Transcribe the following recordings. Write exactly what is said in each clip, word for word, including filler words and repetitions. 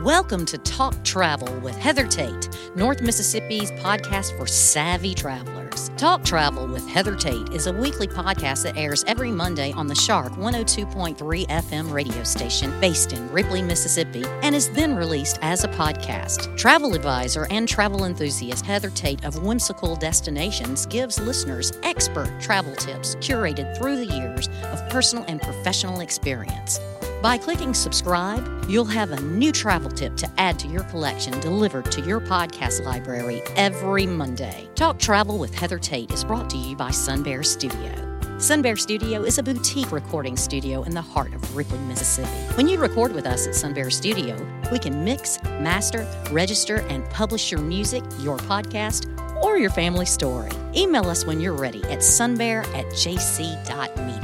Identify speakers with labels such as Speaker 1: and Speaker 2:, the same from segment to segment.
Speaker 1: Welcome to Talk Travel with Heather Tate, North Mississippi's podcast for savvy travelers. Talk Travel with Heather Tate is a weekly podcast that airs every Monday on the Shark one oh two point three F M radio station based in Ripley, Mississippi, and is then released as a podcast. Travel advisor and travel enthusiast Heather Tate of Whimsical Destinations gives listeners expert travel tips curated through the years of personal and professional experience. By clicking subscribe, you'll have a new travel tip to add to your collection delivered to your podcast library every Monday. Talk Travel with Heather Tate is brought to you by Sun Bear Studio. Sun Bear Studio is a boutique recording studio in the heart of Ripley, Mississippi. When you record with us at Sun Bear Studio, we can mix, master, register, and publish your music, your podcast, or your family story. Email us when you're ready at sunbear at j c dot media.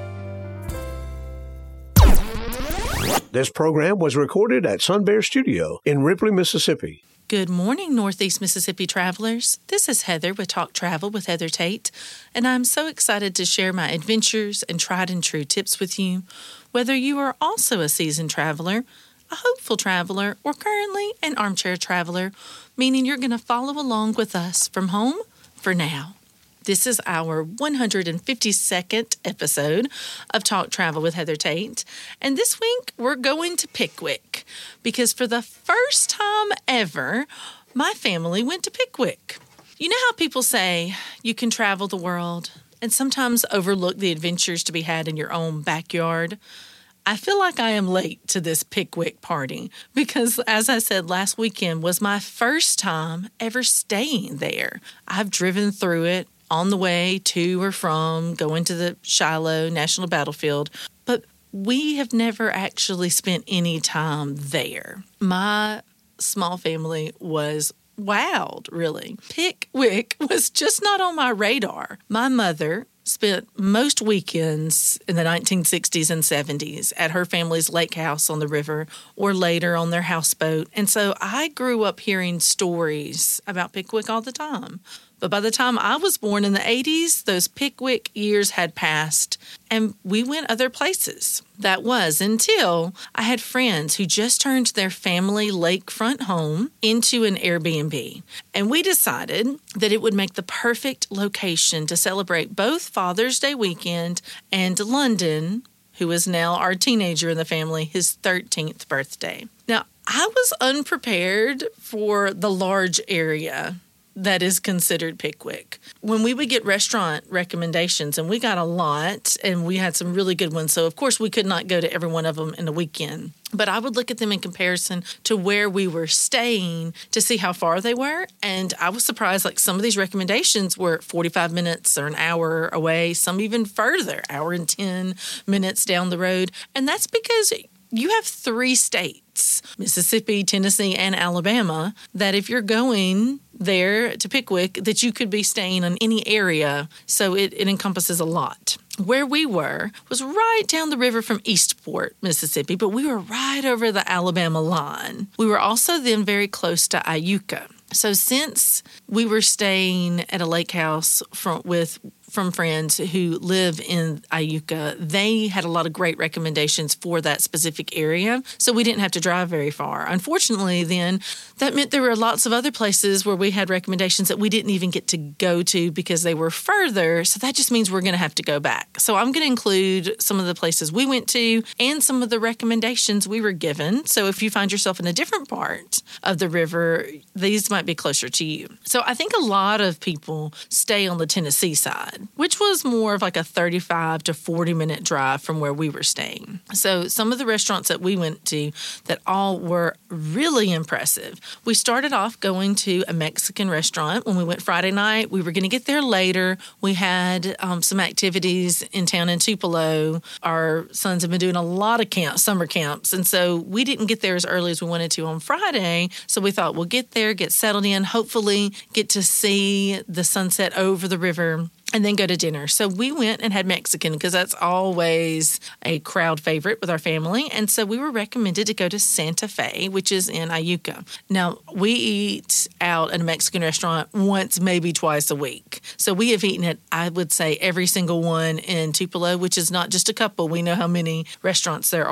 Speaker 2: This program was recorded at Sun Bear Studio in Ripley, Mississippi.
Speaker 3: Good morning, Northeast Mississippi travelers. This is Heather with Talk Travel with Heather Tate, and I'm so excited to share my adventures and tried and true tips with you. Whether you are also a seasoned traveler, a hopeful traveler, or currently an armchair traveler, meaning you're going to follow along with us from home for now. This is our one hundred fifty-second episode of Talk Travel with Heather Tate. And this week, we're going to Pickwick because for the first time ever, my family went to Pickwick. You know how people say you can travel the world and sometimes overlook the adventures to be had in your own backyard? I feel like I am late to this Pickwick party because, as I said, last weekend was my first time ever staying there. I've driven through it on the way to or from going to the Shiloh National Battlefield, but we have never actually spent any time there. My small family was wowed, really. Pickwick was just not on my radar. My mother spent most weekends in the nineteen sixties and seventies at her family's lake house on the river or later on their houseboat. And so I grew up hearing stories about Pickwick all the time. But by the time I was born in the eighties, those Pickwick years had passed and we went other places. That was until I had friends who just turned their family lakefront home into an Airbnb. And we decided that it would make the perfect location to celebrate both Father's Day weekend and London, who is now our teenager in the family, his thirteenth birthday. Now, I was unprepared for the large area that is considered Pickwick. When we would get restaurant recommendations, and we got a lot, and we had some really good ones, so of course we could not go to every one of them in a weekend. But I would look at them in comparison to where we were staying to see how far they were. And I was surprised, like some of these recommendations were forty-five minutes or an hour away, some even further, hour and ten minutes down the road. And that's because you have three states, Mississippi, Tennessee, and Alabama, that if you're going there to Pickwick, that you could be staying in any area. So it, it encompasses a lot. Where we were was right down the river from Eastport, Mississippi, but we were right over the Alabama line. We were also then very close to Iuka. So since we were staying at a lake house from, with from friends who live in Iuka, they had a lot of great recommendations for that specific area, so we didn't have to drive very far. Unfortunately, then, that meant there were lots of other places where we had recommendations that we didn't even get to go to because they were further, so that just means we're going to have to go back. So I'm going to include some of the places we went to and some of the recommendations we were given, so if you find yourself in a different part of the river, these might be closer to you. So I think a lot of people stay on the Tennessee side, which was more of like a thirty-five to forty minute drive from where we were staying. So some of the restaurants that we went to that all were really impressive. We started off going to a Mexican restaurant when we went Friday night. We were going to get there later. We had um, some activities in town in Tupelo. Our sons have been doing a lot of camp, summer camps, and so we didn't get there as early as we wanted to on Friday. So we thought we'll get there, get settled in, hopefully get to see the sunset over the river, and then go to dinner. So we went and had Mexican because that's always a crowd favorite with our family. And so we were recommended to go to Santa Fe, which is in Iuka. Now, we eat out at a Mexican restaurant once, maybe twice a week. So we have eaten at, I would say, every single one in Tupelo, which is not just a couple. We know how many restaurants there are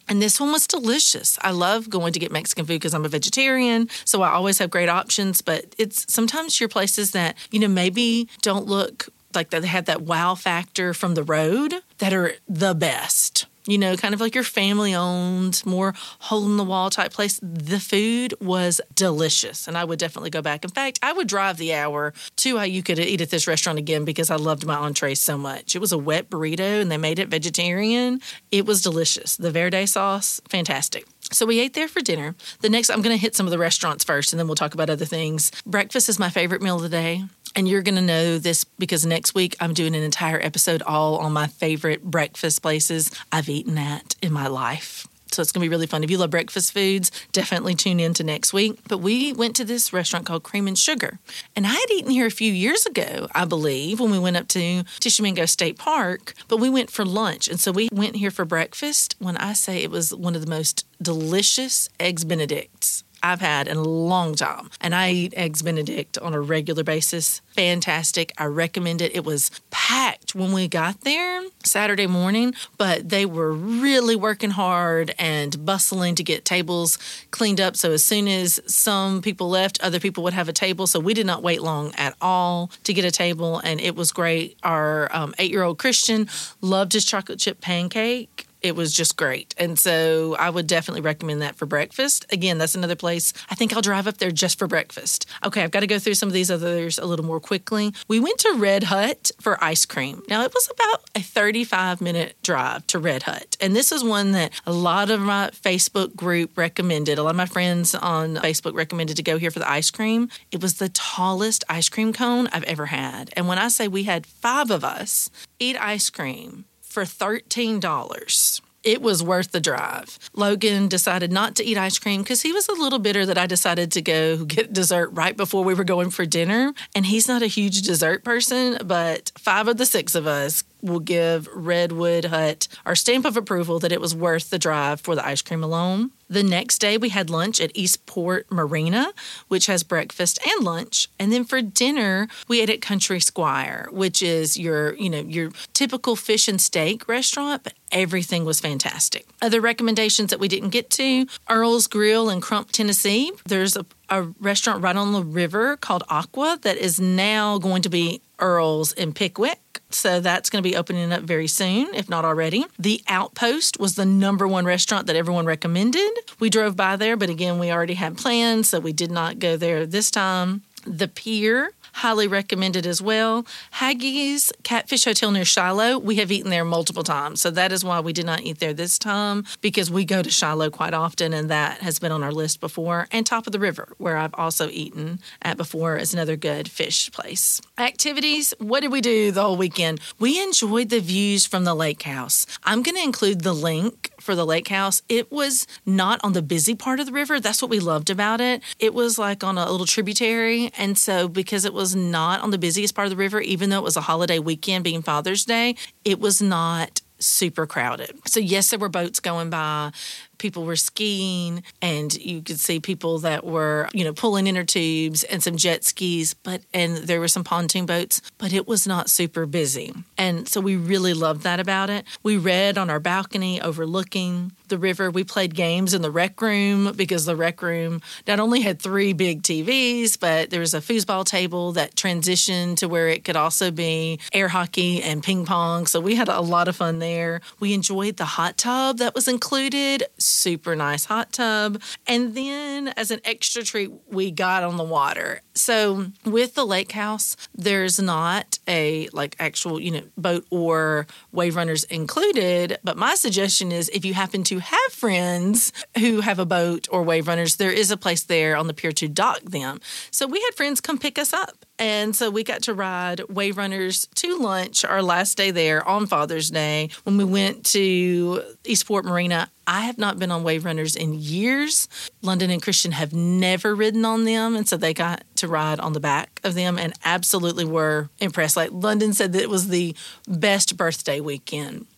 Speaker 3: And this one was delicious. I love going to get Mexican food because I'm a vegetarian, so I always have great options. But it's sometimes your places that, you know, maybe don't look like they have that wow factor from the road that are the best. You know, kind of like your family-owned, more hole-in-the-wall type place. The food was delicious, and I would definitely go back. In fact, I would drive the hour to how you could eat at this restaurant again because I loved my entrees so much. It was a wet burrito, and they made it vegetarian. It was delicious. The verde sauce, fantastic. So we ate there for dinner. The next, I'm going to hit some of the restaurants first, and then we'll talk about other things. Breakfast is my favorite meal of the day. And you're going to know this because next week I'm doing an entire episode all on my favorite breakfast places I've eaten at in my life. So it's going to be really fun. If you love breakfast foods, definitely tune in to next week. But we went to this restaurant called Cream and Sugar. And I had eaten here a few years ago, I believe, when we went up to Tishomingo State Park. But we went for lunch. And so we went here for breakfast. When I say it was one of the most delicious Eggs Benedicts I've had in a long time. And I eat Eggs Benedict on a regular basis. Fantastic. I recommend it. It was packed when we got there Saturday morning, but they were really working hard and bustling to get tables cleaned up. So as soon as some people left, other people would have a table. So we did not wait long at all to get a table, and it was great. Our um, eight-year-old Christian loved his chocolate chip pancake. It was just great. And so I would definitely recommend that for breakfast. Again, that's another place. I think I'll drive up there just for breakfast. Okay, I've got to go through some of these others a little more quickly. We went to Red Hut for ice cream. Now, it was about a thirty-five minute drive to Red Hut. And this is one that a lot of my Facebook group recommended. A lot of my friends on Facebook recommended to go here for the ice cream. It was the tallest ice cream cone I've ever had. And when I say we had five of us eat ice cream for thirteen dollars. It was worth the drive. Logan decided not to eat ice cream because he was a little bitter that I decided to go get dessert right before we were going for dinner. And he's not a huge dessert person, but five of the six of us will give Redwood Hut our stamp of approval that it was worth the drive for the ice cream alone. The next day, we had lunch at Eastport Marina, which has breakfast and lunch. And then for dinner, we ate at Country Squire, which is your, you know, your typical fish and steak restaurant, but everything was fantastic. Other recommendations that we didn't get to, Earl's Grill in Crump, Tennessee. There's a, a restaurant right on the river called Aqua that is now going to be Earl's in Pickwick. So that's going to be opening up very soon, if not already. The Outpost was the number one restaurant that everyone recommended. We drove by there, but again, we already had plans, so we did not go there this time. The Pier, highly recommended as well. Haggie's Catfish Hotel near Shiloh, we have eaten there multiple times. So that is why we did not eat there this time, because we go to Shiloh quite often, and that has been on our list before. And Top of the River, where I've also eaten at before, is another good fish place. Activities, what did we do the whole weekend? We enjoyed the views from the lake house. I'm going to include the link for the lake house. It was not on the busy part of the river. That's what we loved about it. It was like on a little tributary. And so because it was not on the busiest part of the river, even though it was a holiday weekend being Father's Day, it was not super crowded. So yes, there were boats going by. People were skiing, and you could see people that were, you know, pulling inner tubes and some jet skis, but and there were some pontoon boats, but it was not super busy. And so we really loved that about it. We read on our balcony overlooking the river. We played games in the rec room because the rec room not only had three big T Vs, but there was a foosball table that transitioned to where it could also be air hockey and ping pong. So we had a lot of fun there. We enjoyed the hot tub that was included. Super nice hot tub. And then as an extra treat, we got on the water. So with the lake house, there's not a like actual, you know, boat or wave runners included. But my suggestion is if you happen to have friends who have a boat or wave runners, there is a place there on the pier to dock them. So we had friends come pick us up. And so we got to ride wave runners to lunch our last day there on Father's Day. When we went to Eastport Marina, I have not been on wave runners in years. London and Christian have never ridden on them, and so they got to ride on the back of them and absolutely were impressed. Like London said that it was the best birthday weekend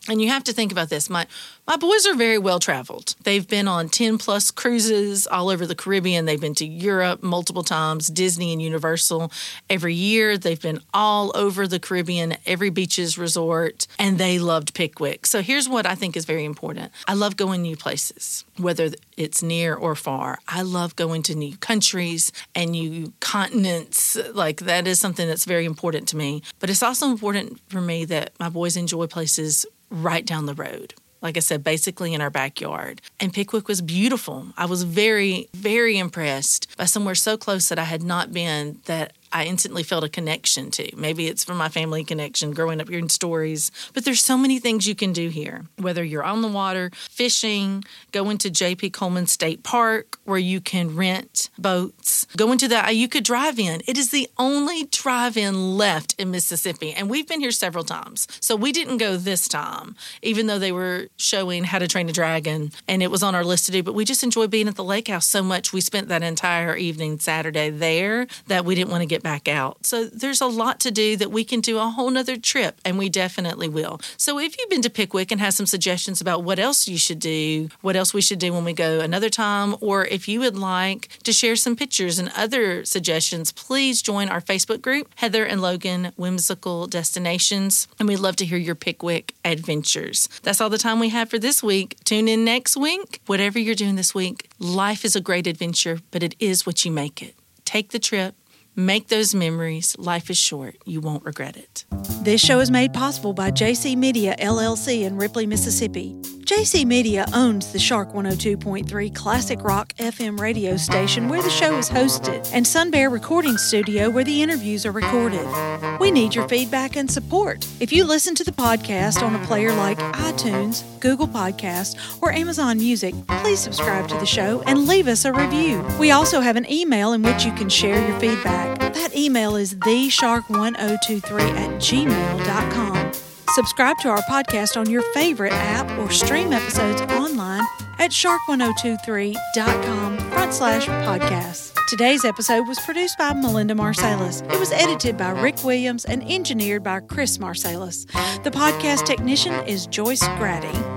Speaker 3: And you have to think about this. My my boys are very well traveled. They've been on ten plus cruises all over the Caribbean. They've been to Europe multiple times, Disney and Universal every year. They've been all over the Caribbean, every beaches resort, and they loved Pickwick. So here's what I think is very important. I love going new places, whether it's near or far. I love going to new countries and new continents. Like, that is something that's very important to me. But it's also important for me that my boys enjoy places right down the road. Like I said, basically in our backyard. And Pickwick was beautiful. I was very, very impressed by somewhere so close that I had not been, that I instantly felt a connection to. Maybe it's from my family connection, growing up hearing stories. But there's so many things you can do here. Whether you're on the water, fishing, going to J P Coleman State Park, where you can rent boats, going to the, you could drive in. It is the only drive-in left in Mississippi. And we've been here several times. So we didn't go this time, even though they were showing How to Train a Dragon, and it was on our list to do. But we just enjoyed being at the lake house so much. We spent that entire evening Saturday there that we didn't want to get back out. So there's a lot to do that we can do a whole nother trip, and we definitely will. So if you've been to Pickwick and have some suggestions about what else you should do, what else we should do when we go another time, or if you would like to share some pictures and other suggestions, please join our Facebook group, Heather and Logan Whimsical Destinations, and we'd love to hear your Pickwick adventures. That's all the time we have for this week. Tune in next week. Whatever you're doing this week, life is a great adventure, but it is what you make it. Take the trip. Make those memories. Life is short. You won't regret it.
Speaker 4: This show is made possible by J C Media, L L C in Ripley, Mississippi. J C Media owns the Shark one oh two point three Classic Rock F M radio station where the show is hosted, and Sun Bear Recording Studio where the interviews are recorded. We need your feedback and support. If you listen to the podcast on a player like iTunes, Google Podcasts, or Amazon Music, please subscribe to the show and leave us a review. We also have an email in which you can share your feedback. That email is the shark one oh two three at gmail dot com. Subscribe to our podcast on your favorite app or stream episodes online at shark one oh two three dot com front slash podcasts. Today's episode was produced by Melinda Marsalis. It was edited by Rick Williams and engineered by Chris Marsalis. The podcast technician is Joyce Grady.